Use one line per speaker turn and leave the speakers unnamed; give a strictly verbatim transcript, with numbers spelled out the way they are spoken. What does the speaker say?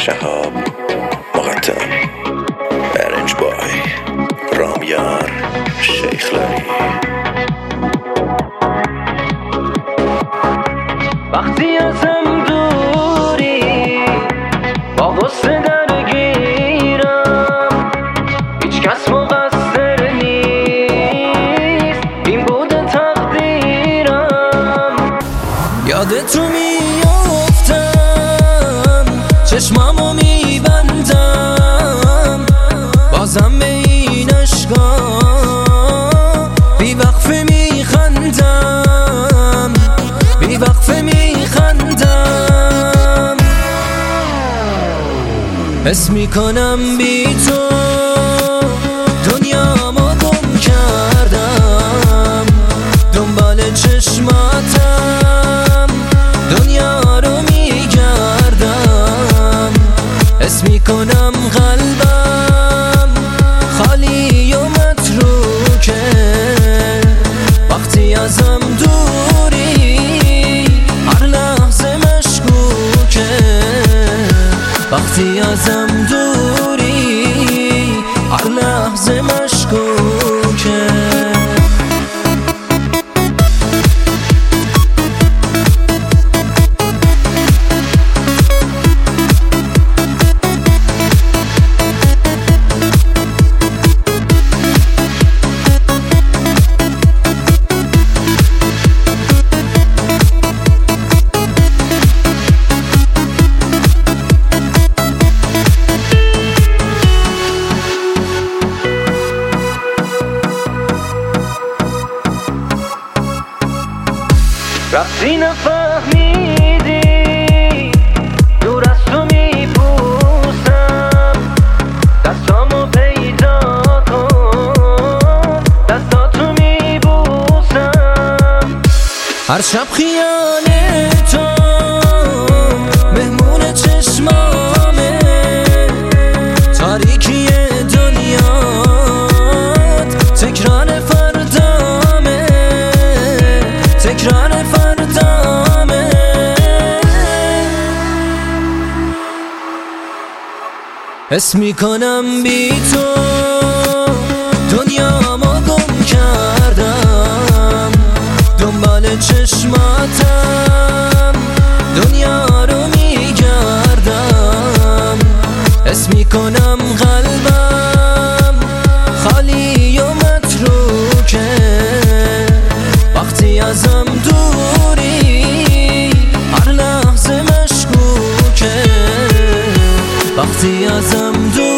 شهاب مقدم، برنج بای، رامیار، شیخ لاری.
وقتی ازم دوری با غصه درگیرم، هیچ کس مقصر نیست، این بوده تقدیرم. یادتو میافتم، چشمامو میبندم، بازم به این عشقا بی وقفه میخندم، بی وقفه میخندم. حس میکنم بی تو دنیامو گم کردم، دنبال چشماتم دنیا رو میگردم. حس میکنم قلبم خالی و متروکه، وقتی ازم دوری هر لحظه مشکوکه، وقتی ازم دوری هر لحظه مشکوکه. رفتی نفهمیدی دور از تو میپوسم، دستامو پیدا کن دستاتو میبوسم. هر شب خیال تو مهمون چشمامه، تاریکی دنیات تکرار فردامه، تکرار فردامه. حس میکنم بی تو دنیامو گم کردم، دنبال چشماتم دنیا رو میگردم. حس میکنم قلبم خالی و متروکه، وقتی ازم دوری هر لحظه مشکوکه، وقتی ازم دوری